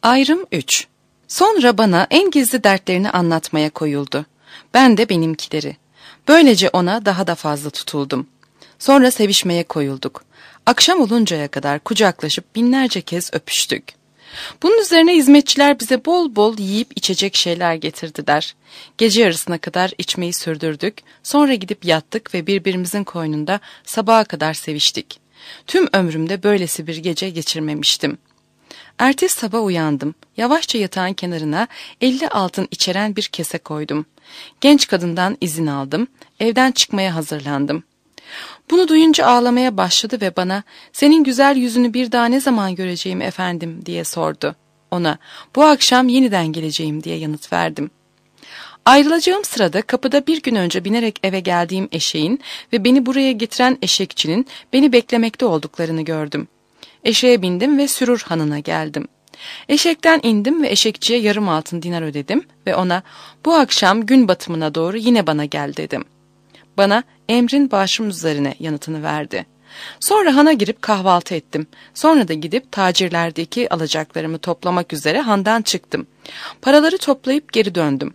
Ayrım 3. Sonra bana en gizli dertlerini anlatmaya koyuldu. Ben de benimkileri. Böylece ona daha da fazla tutuldum. Sonra sevişmeye koyulduk. Akşam oluncaya kadar kucaklaşıp binlerce kez öpüştük. Bunun üzerine hizmetçiler bize bol bol yiyip içecek şeyler getirdiler. Gece yarısına kadar içmeyi sürdürdük. Sonra gidip yattık ve birbirimizin koynunda sabaha kadar seviştik. Tüm ömrümde böylesi bir gece geçirmemiştim. Ertesi sabah uyandım. Yavaşça yatağın kenarına 50 altın içeren bir kese koydum. Genç kadından izin aldım. Evden çıkmaya hazırlandım. Bunu duyunca ağlamaya başladı ve bana "Senin güzel yüzünü bir daha ne zaman göreceğim efendim?" diye sordu. Ona "Bu akşam yeniden geleceğim." diye yanıt verdim. Ayrılacağım sırada kapıda bir gün önce binerek eve geldiğim eşeğin ve beni buraya getiren eşekçinin beni beklemekte olduklarını gördüm. Eşeğe bindim ve Sürur Hanı'na geldim. Eşekten indim ve eşekçiye yarım altın dinar ödedim ve ona "Bu akşam gün batımına doğru yine bana gel." dedim. Bana "Emrin başım üzerine" yanıtını verdi. Sonra hana girip kahvaltı ettim. Sonra da gidip tacirlerdeki alacaklarımı toplamak üzere handan çıktım. Paraları toplayıp geri döndüm.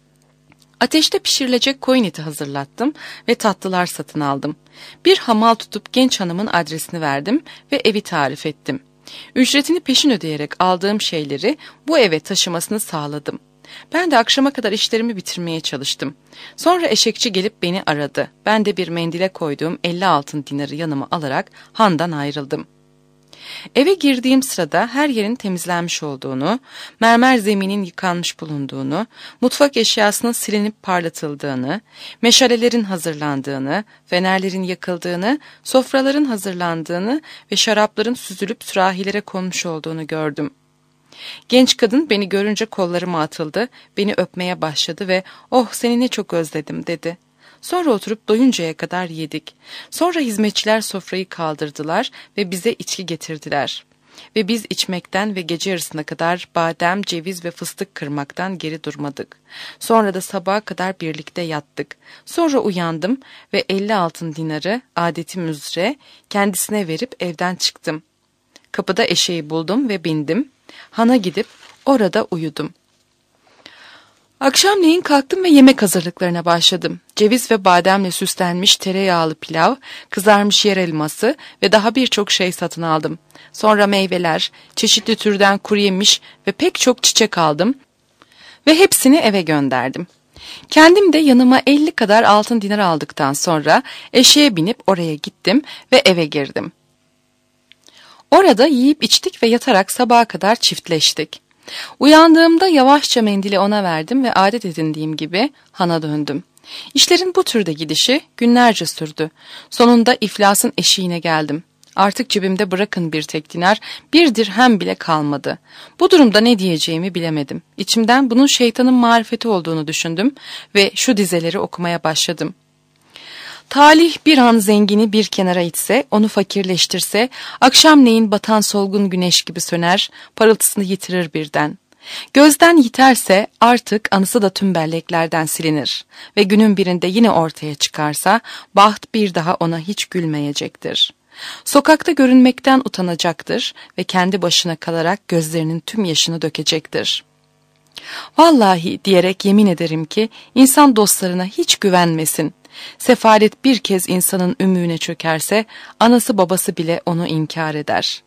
Ateşte pişirilecek koyun eti hazırlattım ve tatlılar satın aldım. Bir hamal tutup genç hanımın adresini verdim ve evi tarif ettim. Ücretini peşin ödeyerek aldığım şeyleri bu eve taşımasını sağladım. Ben de akşama kadar işlerimi bitirmeye çalıştım. Sonra eşekçi gelip beni aradı. Ben de bir mendile koyduğum 50 altın dinarı yanıma alarak handan ayrıldım. Eve girdiğim sırada her yerin temizlenmiş olduğunu, mermer zeminin yıkanmış bulunduğunu, mutfak eşyasının silinip parlatıldığını, meşalelerin hazırlandığını, fenerlerin yakıldığını, sofraların hazırlandığını ve şarapların süzülüp sürahilere konmuş olduğunu gördüm. Genç kadın beni görünce kollarıma atıldı, beni öpmeye başladı ve "Oh, seni ne çok özledim." dedi. Sonra oturup doyuncaya kadar yedik. Sonra hizmetçiler sofrayı kaldırdılar ve bize içki getirdiler. Ve biz içmekten ve gece yarısına kadar badem, ceviz ve fıstık kırmaktan geri durmadık. Sonra da sabaha kadar birlikte yattık. Sonra uyandım ve 50 altın dinarı adetim üzere kendisine verip evden çıktım. Kapıda eşeği buldum ve bindim. Hana gidip orada uyudum. Akşamleyin kalktım ve yemek hazırlıklarına başladım. Ceviz ve bademle süslenmiş tereyağlı pilav, kızarmış yer elması ve daha birçok şey satın aldım. Sonra meyveler, çeşitli türden kuru yemiş ve pek çok çiçek aldım ve hepsini eve gönderdim. Kendim de yanıma 50 kadar altın dinar aldıktan sonra eşeğe binip oraya gittim ve eve girdim. Orada yiyip içtik ve yatarak sabaha kadar çiftleştik. Uyandığımda yavaşça mendili ona verdim ve adet edindiğim gibi hana döndüm. İşlerin bu türde gidişi günlerce sürdü. Sonunda iflasın eşiğine geldim. Artık cebimde bırakın bir tek dinar, bir dirhem bile kalmadı. Bu durumda ne diyeceğimi bilemedim. İçimden bunun şeytanın marifeti olduğunu düşündüm ve şu dizeleri okumaya başladım. Talih bir an zengini bir kenara itse, onu fakirleştirse, akşamleyin batan solgun güneş gibi söner, parıltısını yitirir birden. Gözden yiterse artık anısı da tüm belleklerden silinir ve günün birinde yine ortaya çıkarsa, baht bir daha ona hiç gülmeyecektir. Sokakta görünmekten utanacaktır ve kendi başına kalarak gözlerinin tüm yaşını dökecektir. Vallahi diyerek yemin ederim ki insan dostlarına hiç güvenmesin. Sefalet bir kez insanın ümüğüne çökerse anası babası bile onu inkar eder.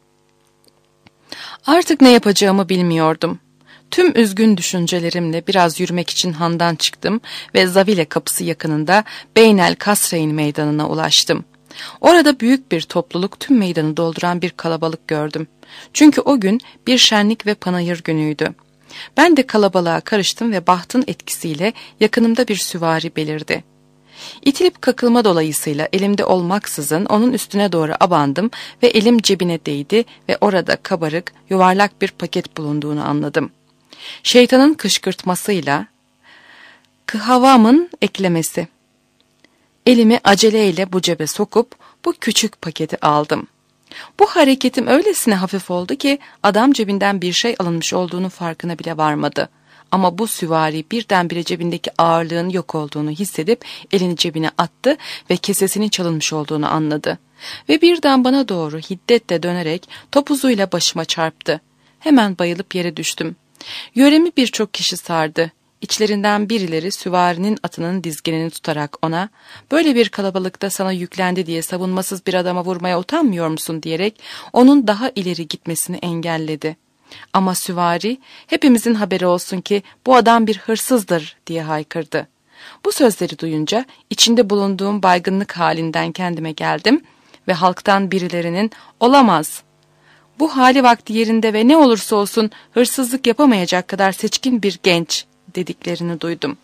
Artık ne yapacağımı bilmiyordum. Tüm üzgün düşüncelerimle biraz yürümek için handan çıktım ve Zavile kapısı yakınında Beynel Kasreyn meydanına ulaştım. Orada büyük bir topluluk tüm meydanı dolduran bir kalabalık gördüm. Çünkü o gün bir şenlik ve panayır günüydü. Ben de kalabalığa karıştım ve bahtın etkisiyle yakınımda bir süvari belirdi. İtilip kakılma dolayısıyla elimde olmaksızın onun üstüne doğru abandım ve elim cebine değdi ve orada kabarık, yuvarlak bir paket bulunduğunu anladım. Şeytanın kışkırtmasıyla kıhavamın eklemesi. Elimi aceleyle bu cebe sokup bu küçük paketi aldım. Bu hareketim öylesine hafif oldu ki adam cebinden bir şey alınmış olduğunu farkına bile varmadı. Ama bu süvari birdenbire cebindeki ağırlığın yok olduğunu hissedip elini cebine attı ve kesesinin çalınmış olduğunu anladı. Ve birden bana doğru hiddetle dönerek topuzuyla başıma çarptı. Hemen bayılıp yere düştüm. Yöremi birçok kişi sardı. İçlerinden birileri süvarinin atının dizginini tutarak ona, "Böyle bir kalabalıkta sana yüklendi diye savunmasız bir adama vurmaya utanmıyor musun?" diyerek onun daha ileri gitmesini engelledi. Ama süvari, "Hepimizin haberi olsun ki bu adam bir hırsızdır," diye haykırdı. Bu sözleri duyunca içinde bulunduğum baygınlık halinden kendime geldim ve halktan birilerinin, "Olamaz, bu hali vakti yerinde ve ne olursa olsun hırsızlık yapamayacak kadar seçkin bir genç," dediklerini duydum.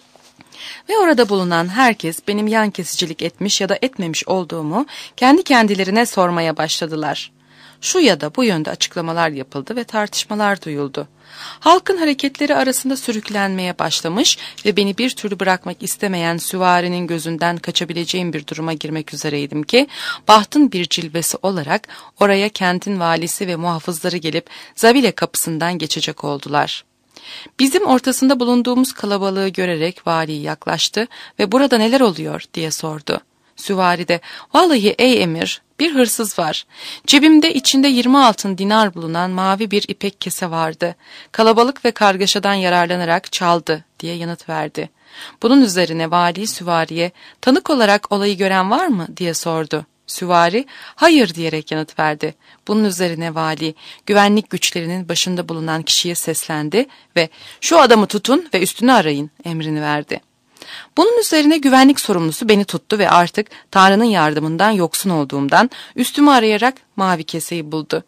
Ve orada bulunan herkes benim yan kesicilik etmiş ya da etmemiş olduğumu kendi kendilerine sormaya başladılar. Şu ya da bu yönde açıklamalar yapıldı ve tartışmalar duyuldu. Halkın hareketleri arasında sürüklenmeye başlamış ve beni bir türlü bırakmak istemeyen süvarinin gözünden kaçabileceğim bir duruma girmek üzereydim ki, bahtın bir cilvesi olarak oraya kentin valisi ve muhafızları gelip Zavile kapısından geçecek oldular. Bizim ortasında bulunduğumuz kalabalığı görerek vali yaklaştı ve "Burada neler oluyor?" diye sordu. Süvari de, "Vallahi ey emir, bir hırsız var. Cebimde içinde 20 altın dinar bulunan mavi bir ipek kese vardı. Kalabalık ve kargaşadan yararlanarak çaldı," diye yanıt verdi. Bunun üzerine vali süvariye, "Tanık olarak olayı gören var mı?" diye sordu. Süvari, "Hayır," diyerek yanıt verdi. Bunun üzerine vali, güvenlik güçlerinin başında bulunan kişiye seslendi ve "Şu adamı tutun ve üstünü arayın," emrini verdi. Bunun üzerine güvenlik sorumlusu beni tuttu ve artık Tanrı'nın yardımından yoksun olduğumdan üstümü arayarak mavi keseyi buldu.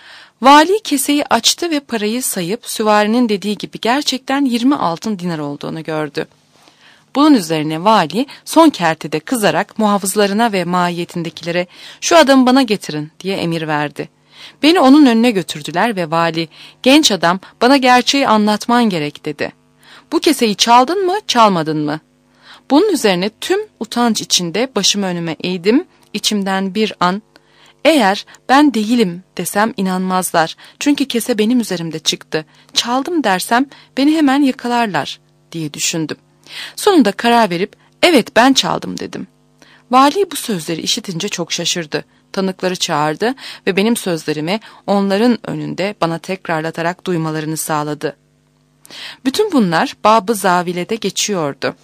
Vali keseyi açtı ve parayı sayıp süvarinin dediği gibi gerçekten 20 altın dinar olduğunu gördü. Bunun üzerine vali son kertede kızarak muhafızlarına ve mahiyetindekilere, "Şu adamı bana getirin," diye emir verdi. Beni onun önüne götürdüler ve vali, "Genç adam, bana gerçeği anlatman gerek," dedi. "Bu keseyi çaldın mı, çalmadın mı?" Bunun üzerine tüm utanç içinde başımı önüme eğdim, içimden bir an, "Eğer ben değilim desem inanmazlar, çünkü kese benim üzerimde çıktı. Çaldım dersem beni hemen yakalarlar," diye düşündüm. Sonunda karar verip, "Evet, ben çaldım," dedim. Vali bu sözleri işitince çok şaşırdı. Tanıkları çağırdı ve benim sözlerimi onların önünde bana tekrarlatarak duymalarını sağladı. Bütün bunlar Bab-ı Zavile'de geçiyordu.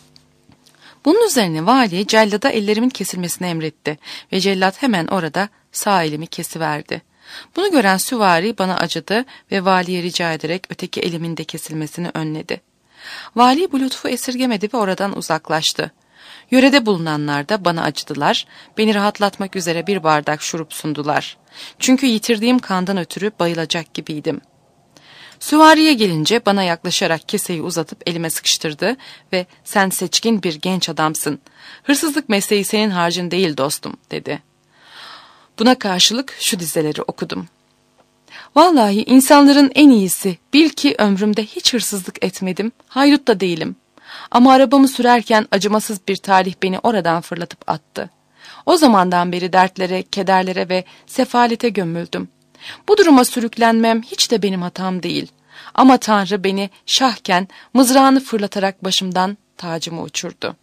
Bunun üzerine vali cellada ellerimin kesilmesini emretti ve cellat hemen orada sağ elimi kesiverdi. Bunu gören süvari bana acıdı ve valiye rica ederek öteki elimin de kesilmesini önledi. Vali bu lütfu esirgemedi ve oradan uzaklaştı. Yörede bulunanlar da bana acıdılar, beni rahatlatmak üzere bir bardak şurup sundular. Çünkü yitirdiğim kandan ötürü bayılacak gibiydim. Süvariye gelince bana yaklaşarak keseyi uzatıp elime sıkıştırdı ve "Sen seçkin bir genç adamsın. Hırsızlık mesleği senin harcın değil dostum," dedi. Buna karşılık şu dizeleri okudum. "Vallahi insanların en iyisi, bil ki ömrümde hiç hırsızlık etmedim, haydut da değilim. Ama arabamı sürerken acımasız bir talih beni oradan fırlatıp attı. O zamandan beri dertlere, kederlere ve sefalete gömüldüm. Bu duruma sürüklenmem hiç de benim hatam değil. Ama Tanrı beni şahken mızrağını fırlatarak başımdan tacımı uçurdu."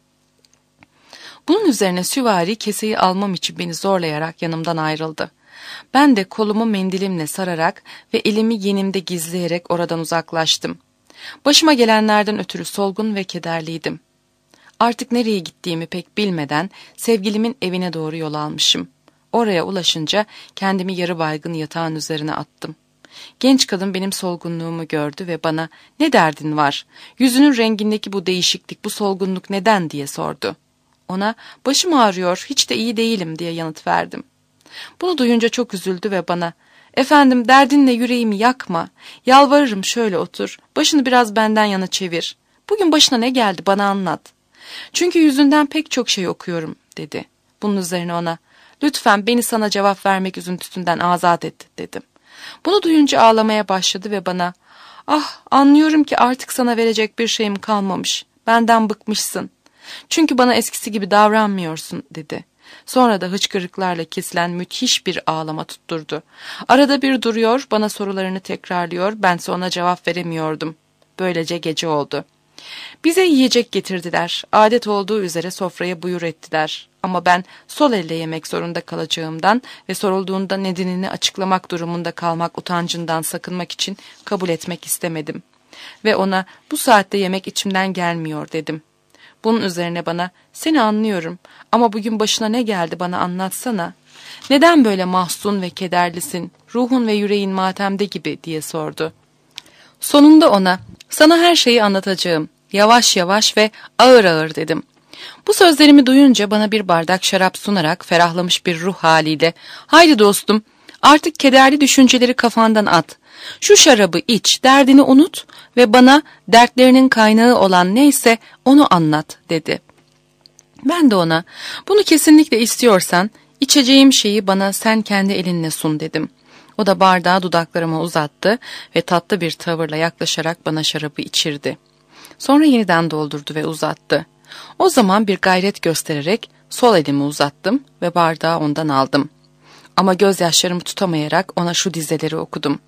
Bunun üzerine süvari keseyi almam için beni zorlayarak yanımdan ayrıldı. Ben de kolumu mendilimle sararak ve elimi yenimde gizleyerek oradan uzaklaştım. Başıma gelenlerden ötürü solgun ve kederliydim. Artık nereye gittiğimi pek bilmeden sevgilimin evine doğru yol almışım. Oraya ulaşınca kendimi yarı baygın yatağın üzerine attım. Genç kadın benim solgunluğumu gördü ve bana "Ne derdin var? Yüzünün rengindeki bu değişiklik, bu solgunluk neden?" diye sordu. Ona "Başım ağrıyor, hiç de iyi değilim," diye yanıt verdim. Bunu duyunca çok üzüldü ve bana "Efendim, derdinle yüreğimi yakma. Yalvarırım, şöyle otur. Başını biraz benden yana çevir. Bugün başına ne geldi, bana anlat. Çünkü yüzünden pek çok şey okuyorum," dedi. Bunun üzerine ona "Lütfen beni sana cevap vermek üzüntüsünden azat et," dedim. Bunu duyunca ağlamaya başladı ve bana "Ah, anlıyorum ki artık sana verecek bir şeyim kalmamış. Benden bıkmışsın. Çünkü bana eskisi gibi davranmıyorsun," dedi. Sonra da hıçkırıklarla kesilen müthiş bir ağlama tutturdu. Arada bir duruyor, bana sorularını tekrarlıyor, bense ona cevap veremiyordum. Böylece gece oldu. Bize yiyecek getirdiler. Adet olduğu üzere sofraya buyur ettiler. Ama ben sol elle yemek zorunda kalacağımdan ve sorulduğunda nedenini açıklamak durumunda kalmak utancından sakınmak için kabul etmek istemedim. Ve ona bu saatte yemek içimden gelmiyor dedim. Bunun üzerine bana seni anlıyorum ama bugün başına ne geldi bana anlatsana. Neden böyle mahzun ve kederlisin, ruhun ve yüreğin matemde gibi diye sordu. Sonunda ona sana her şeyi anlatacağım. Yavaş yavaş ve ağır ağır dedim. Bu sözlerimi duyunca bana bir bardak şarap sunarak ferahlamış bir ruh haliyle haydi dostum artık kederli düşünceleri kafandan at. Şu şarabı iç, derdini unut ve bana dertlerinin kaynağı olan neyse onu anlat dedi. Ben de ona bunu kesinlikle istiyorsan içeceğim şeyi bana sen kendi elinle sun dedim. O da bardağı dudaklarıma uzattı ve tatlı bir tavırla yaklaşarak bana şarabı içirdi. Sonra yeniden doldurdu ve uzattı. O zaman bir gayret göstererek sol elimi uzattım ve bardağı ondan aldım. Ama gözyaşlarımı tutamayarak ona şu dizeleri okudum.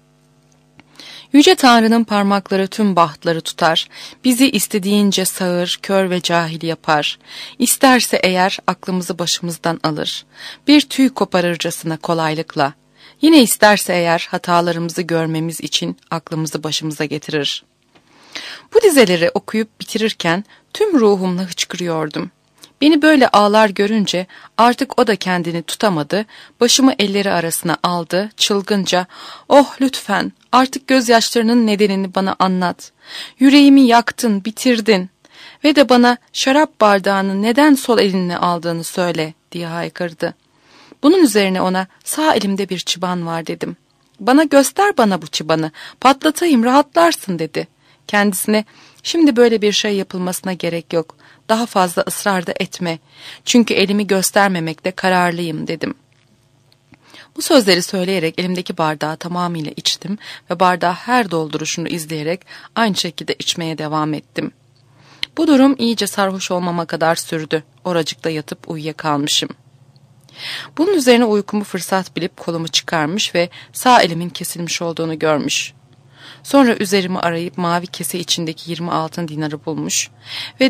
Yüce Tanrı'nın parmakları tüm bahtları tutar, bizi istediğince sağır, kör ve cahil yapar. İsterse eğer aklımızı başımızdan alır, bir tüy koparırcasına kolaylıkla. Yine isterse eğer hatalarımızı görmemiz için aklımızı başımıza getirir. Bu dizeleri okuyup bitirirken tüm ruhumla hıçkırıyordum. Beni böyle ağlar görünce artık o da kendini tutamadı, başımı elleri arasına aldı, çılgınca "Oh lütfen artık gözyaşlarının nedenini bana anlat. Yüreğimi yaktın, bitirdin ve de bana şarap bardağını neden sol elinle aldığını söyle" diye haykırdı. Bunun üzerine ona sağ elimde bir çıban var dedim. Bana göster bana bu çıbanı, patlatayım rahatlarsın dedi. Kendisine şimdi böyle bir şey yapılmasına gerek yok. Daha fazla ısrar da etme. Çünkü elimi göstermemekte kararlıyım dedim. Bu sözleri söyleyerek elimdeki bardağı tamamıyla içtim ve bardağı her dolduruşunu izleyerek aynı şekilde içmeye devam ettim. Bu durum iyice sarhoş olmama kadar sürdü. Oracıkta yatıp uyuyakalmışım. Bunun üzerine uykumu fırsat bilip kolumu çıkarmış ve sağ elimin kesilmiş olduğunu görmüş. Sonra üzerimi arayıp mavi kese içindeki 20 altın dinarı bulmuş ve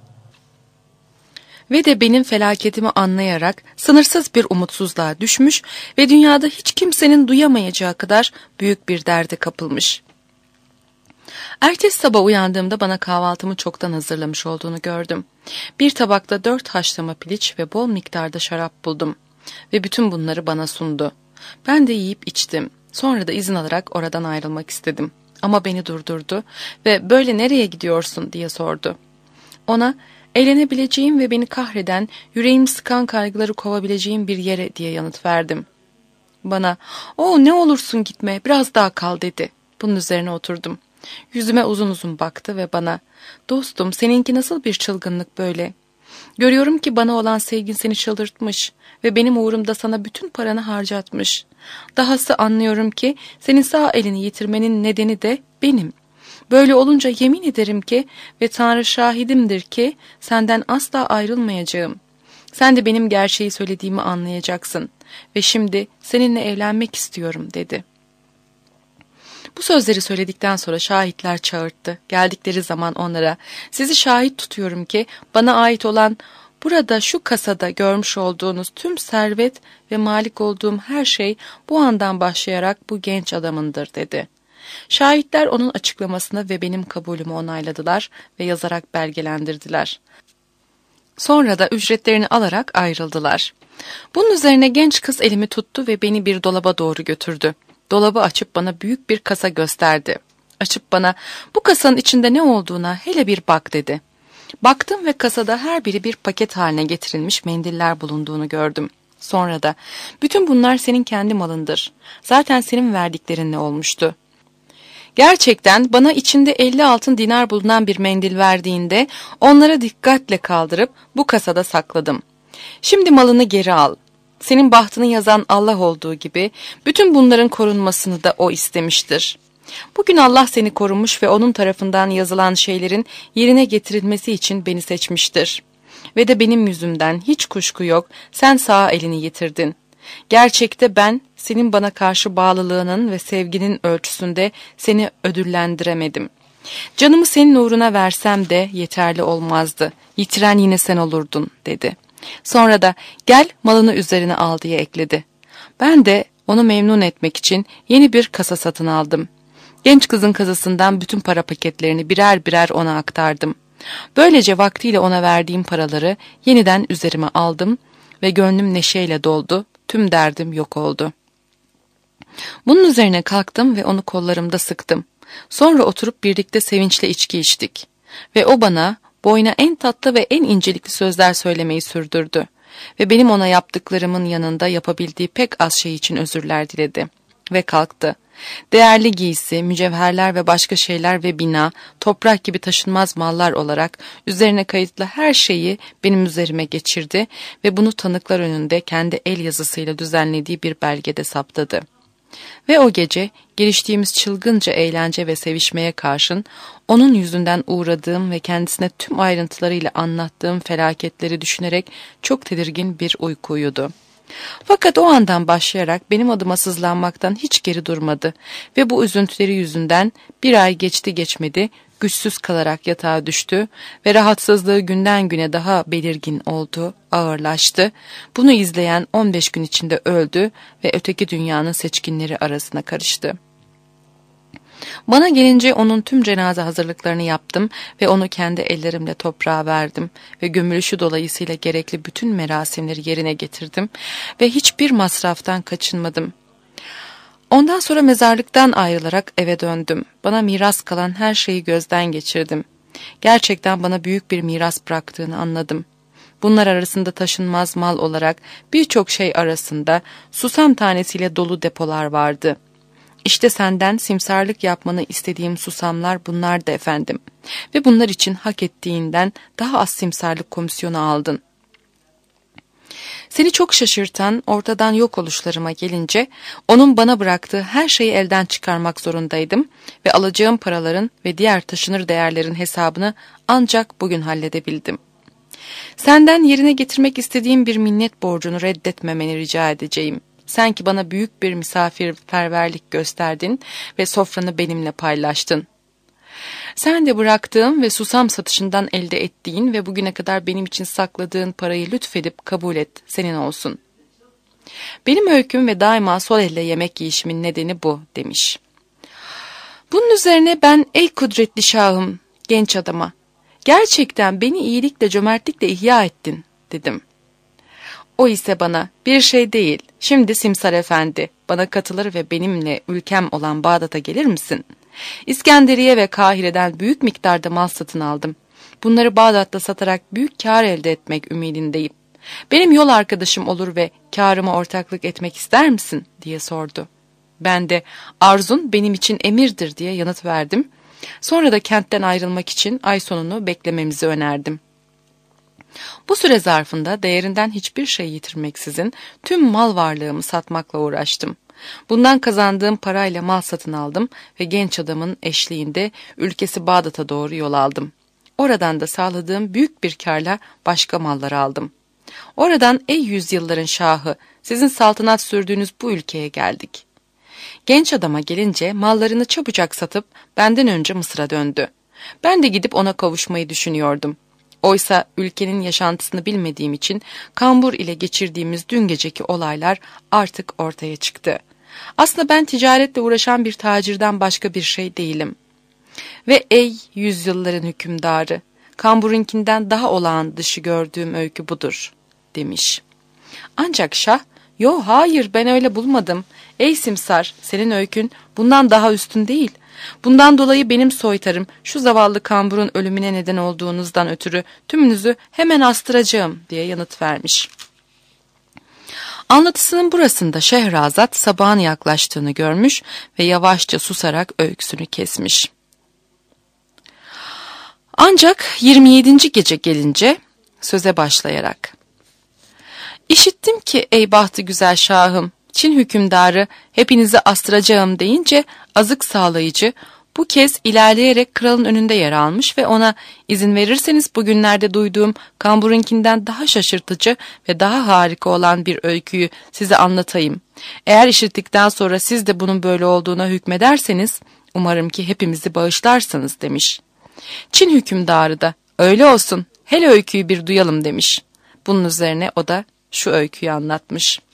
de benim felaketimi anlayarak sınırsız bir umutsuzluğa düşmüş ve dünyada hiç kimsenin duyamayacağı kadar büyük bir derde kapılmış. Ertesi sabah uyandığımda bana kahvaltımı çoktan hazırlamış olduğunu gördüm. Bir tabakta 4 haşlama piliç ve bol miktarda şarap buldum ve bütün bunları bana sundu. Ben de yiyip içtim. Sonra da izin alarak oradan ayrılmak istedim. Ama beni durdurdu ve "Böyle nereye gidiyorsun?" diye sordu. Ona eğlenebileceğim ve beni kahreden, yüreğimi sıkan kaygıları kovabileceğim bir yere diye yanıt verdim. Bana ne olursun gitme, biraz daha kal" dedi. Bunun üzerine oturdum. Yüzüme uzun uzun baktı ve bana "Dostum, seninki nasıl bir çılgınlık böyle? Görüyorum ki bana olan sevgin seni çıldırtmış ve benim uğrumda sana bütün paranı harcatmış. Dahası anlıyorum ki senin sağ elini yitirmenin nedeni de benim. Böyle olunca yemin ederim ki ve Tanrı şahidimdir ki senden asla ayrılmayacağım. Sen de benim gerçeği söylediğimi anlayacaksın ve şimdi seninle evlenmek istiyorum" dedi. Bu sözleri söyledikten sonra şahitler çağırttı. Geldikleri zaman onlara "Sizi şahit tutuyorum ki bana ait olan burada şu kasada görmüş olduğunuz tüm servet ve malik olduğum her şey bu andan başlayarak bu genç adamındır" dedi. Şahitler onun açıklamasını ve benim kabulümü onayladılar ve yazarak belgelendirdiler. Sonra da ücretlerini alarak ayrıldılar. Bunun üzerine genç kız elimi tuttu ve beni bir dolaba doğru götürdü. Dolabı açıp bana büyük bir kasa gösterdi. Açıp bana "Bu kasanın içinde ne olduğuna hele bir bak" dedi. Baktım ve kasada her biri bir paket haline getirilmiş mendiller bulunduğunu gördüm. Sonra da "Bütün bunlar senin kendi malındır. Zaten senin verdiklerinle olmuştu." Gerçekten bana içinde 50 altın dinar bulunan bir mendil verdiğinde onlara dikkatle kaldırıp bu kasada sakladım. "Şimdi malını geri al. Senin bahtını yazan Allah olduğu gibi bütün bunların korunmasını da O istemiştir. Bugün Allah seni korumuş ve O'nun tarafından yazılan şeylerin yerine getirilmesi için beni seçmiştir. Ve de benim yüzümden hiç kuşku yok, sen sağ elini yitirdin. Gerçekte ben senin bana karşı bağlılığının ve sevginin ölçüsünde seni ödüllendiremedim. Canımı senin uğruna versem de yeterli olmazdı. Yitiren yine sen olurdun dedi. Sonra da gel malını üzerine al diye ekledi. Ben de onu memnun etmek için yeni bir kasa satın aldım. Genç kızın kasasından bütün para paketlerini birer birer ona aktardım. Böylece vaktiyle ona verdiğim paraları yeniden üzerime aldım ve gönlüm neşeyle doldu, tüm derdim yok oldu. Bunun üzerine kalktım ve onu kollarımda sıktım. Sonra oturup birlikte sevinçle içki içtik. Ve o bana boyuna en tatlı ve en incelikli sözler söylemeyi sürdürdü. Ve benim ona yaptıklarımın yanında yapabildiği pek az şey için özürler diledi. Ve kalktı. Değerli giysi, mücevherler ve başka şeyler ve bina, toprak gibi taşınmaz mallar olarak üzerine kayıtlı her şeyi benim üzerime geçirdi ve bunu tanıklar önünde kendi el yazısıyla düzenlediği bir belgede saptadı. Ve o gece geliştiğimiz çılgınca eğlence ve sevişmeye karşın onun yüzünden uğradığım ve kendisine tüm ayrıntılarıyla anlattığım felaketleri düşünerek çok tedirgin bir uyku uyudu. Fakat o andan başlayarak benim adıma sızlanmaktan hiç geri durmadı ve bu üzüntüleri yüzünden bir ay geçti geçmedi, güçsüz kalarak yatağa düştü ve rahatsızlığı günden güne daha belirgin oldu, ağırlaştı. Bunu izleyen 15 gün içinde öldü ve öteki dünyanın seçkinleri arasına karıştı. Bana gelince onun tüm cenaze hazırlıklarını yaptım ve onu kendi ellerimle toprağa verdim ve gömülüşü dolayısıyla gerekli bütün merasimleri yerine getirdim ve hiçbir masraftan kaçınmadım. Ondan sonra mezarlıktan ayrılarak eve döndüm. Bana miras kalan her şeyi gözden geçirdim. Gerçekten bana büyük bir miras bıraktığını anladım. Bunlar arasında taşınmaz mal olarak birçok şey arasında susam tanesiyle dolu depolar vardı. İşte senden simsarlık yapmanı istediğim susamlar bunlar da efendim. Ve bunlar için hak ettiğinden daha az simsarlık komisyonu aldın. Seni çok şaşırtan ortadan yok oluşlarıma gelince onun bana bıraktığı her şeyi elden çıkarmak zorundaydım ve alacağım paraların ve diğer taşınır değerlerin hesabını ancak bugün halledebildim. Senden yerine getirmek istediğim bir minnet borcunu reddetmemeni rica edeceğim. Sen ki bana büyük bir misafirperverlik gösterdin ve sofranı benimle paylaştın. Sen de bıraktığım ve susam satışından elde ettiğin ve bugüne kadar benim için sakladığın parayı lütfedip kabul et, senin olsun. Benim öyküm ve daima sol elle yemek yiyişimin nedeni bu, demiş. Bunun üzerine ben, ey kudretli şahım, genç adama, gerçekten beni iyilikle, cömertlikle ihya ettin, dedim. O ise bana, bir şey değil, şimdi Simsar Efendi, bana katılır ve benimle ülkem olan Bağdat'a gelir misin? İskenderiye ve Kahire'den büyük miktarda mal satın aldım. Bunları Bağdat'ta satarak büyük kâr elde etmek ümidindeyim. Benim yol arkadaşım olur ve kârıma ortaklık etmek ister misin? Diye sordu. Ben de arzun benim için emirdir diye yanıt verdim. Sonra da kentten ayrılmak için ay sonunu beklememizi önerdim. Bu süre zarfında değerinden hiçbir şey yitirmeksizin tüm mal varlığımı satmakla uğraştım. Bundan kazandığım parayla mal satın aldım ve genç adamın eşliğinde ülkesi Bağdat'a doğru yol aldım. Oradan da sağladığım büyük bir kârla başka malları aldım. Oradan ey yüzyılların şahı, sizin saltanat sürdüğünüz bu ülkeye geldik. Genç adama gelince mallarını çabucak satıp benden önce Mısır'a döndü. Ben de gidip ona kavuşmayı düşünüyordum. Oysa ülkenin yaşantısını bilmediğim için kambur ile geçirdiğimiz dün geceki olaylar artık ortaya çıktı. Aslında ben ticaretle uğraşan bir tacirden başka bir şey değilim. Ve ey yüzyılların hükümdarı, kamburunkinden daha olağan dışı gördüğüm öykü budur, demiş. Ancak şah, yo hayır ben öyle bulmadım. Ey Simsar, senin öykün bundan daha üstün değil. Bundan dolayı benim soytarım şu zavallı kamburun ölümüne neden olduğunuzdan ötürü tümünüzü hemen astıracağım diye yanıt vermiş. Anlatısının burasında Şehrazat sabahın yaklaştığını görmüş ve yavaşça susarak öyküsünü kesmiş. Ancak 27. gece gelince söze başlayarak: İşittim ki ey bahtı güzel şahım, Çin hükümdarı hepinizi astıracağım deyince azık sağlayıcı bu kez ilerleyerek kralın önünde yer almış ve ona izin verirseniz bugünlerde duyduğum kamburunkinden daha şaşırtıcı ve daha harika olan bir öyküyü size anlatayım. Eğer işittikten sonra siz de bunun böyle olduğuna hükmederseniz Umarım ki hepimizi bağışlarsınız demiş. Çin hükümdarı da öyle olsun, hele öyküyü bir duyalım demiş. Bunun üzerine o da şu öyküyü anlatmış.